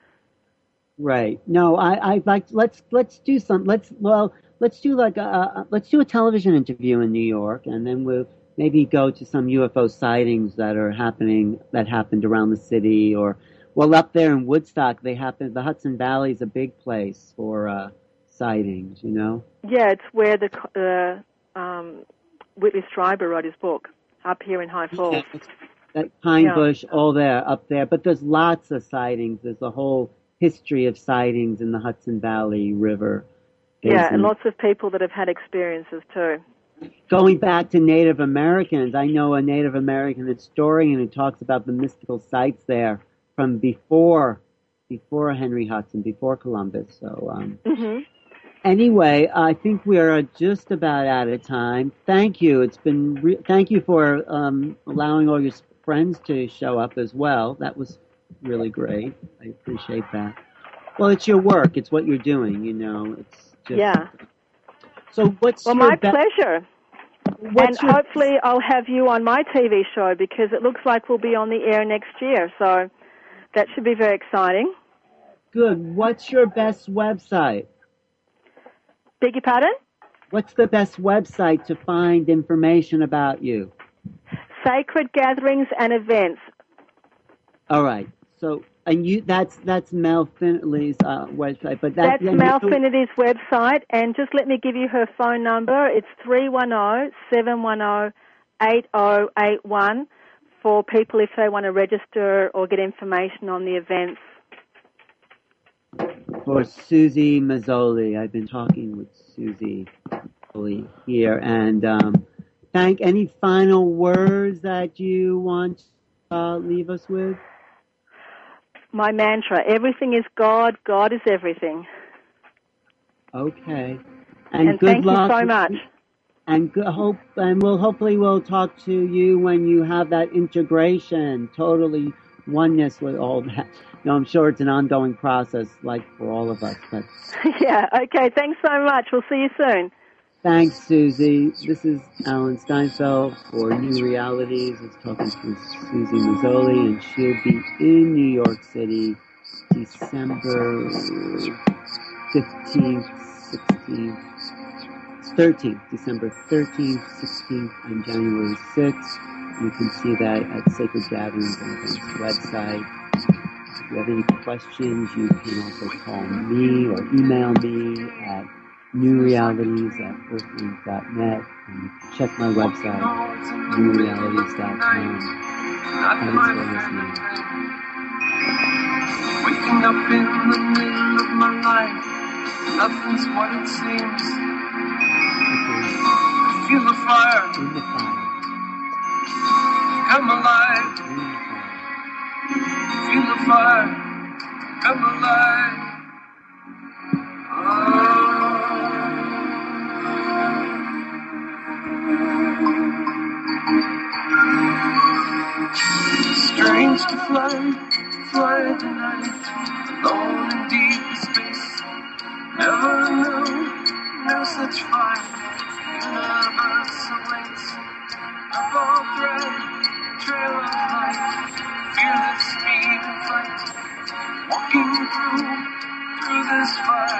Right. No, I, I like, let's, let's do some, let's, well, let's do like a, let's do a television interview in New York and then we'll maybe go to some U F O sightings that are happening, that happened around the city or, well, up there in Woodstock, they happen. The Hudson Valley is a big place for uh, sightings. You know. Yeah, it's where the uh, um, Whitley Strieber wrote his book. Up here in High Falls. Yeah, that Pine yeah. Bush, all there, up there. But there's lots of sightings. There's a whole history of sightings in the Hudson Valley River. Basin. Yeah, and lots of people that have had experiences too. Going back to Native Americans, I know a Native American historian who talks about the mystical sites there. From before, before Henry Hudson, before Columbus. So, um, mm-hmm. Anyway, I think we are just about out of time. Thank you. It's been re- thank you for um, allowing all your friends to show up as well. That was really great. I appreciate that. Well, it's your work. It's what you're doing. You know. It's just, yeah. So what's well, your my be- pleasure. What's and your... hopefully I'll have you on my T V show because it looks like we'll be on the air next year. So. That should be very exciting. Good. What's your best website? Beg your pardon? What's the best website to find information about you? Sacred Gatherings and Events. All right. So, and you, that's, that's Mel Finley's uh, website. But that, That's Mel Finley's website. And just let me give you her phone number. It's three one zero, seven one zero, eight zero eight one. For people if they want to register or get information on the events. For Susie Mazzoli. I've been talking with Susie Mazzoli here. And um, thank any final words that you want to uh, leave us with? My mantra, everything is God, God is everything. Okay. And, and good thank luck. you so much. And good hope, and we'll hopefully we'll talk to you when you have that integration, totally oneness with all that. You know, I'm sure it's an ongoing process, like for all of us. But yeah, okay. Thanks so much. We'll see you soon. Thanks, Susie. This is Alan Steinfeld for New Realities. I was talking to Susie Mazzoli, and she'll be in New York City, December fifteenth, sixteenth. thirteenth, December thirteenth, sixteenth, and January sixth. You can see that at Sacred Gatherings and Events website. If you have any questions, you can also call me or email me at newrealities at earthlink dot net and check my website, new realities dot com. Thanks for listening. Waking up in the middle of my life, nothing's what it seems. Feel the fire. In the fire. Come alive. Feel the fire. Come alive. Strange to fly, fly tonight, alone in deep space. Never knew, no such fire. Universe awaits, up all thread, trail of light, fearless speed and flight, walking through, through this fire.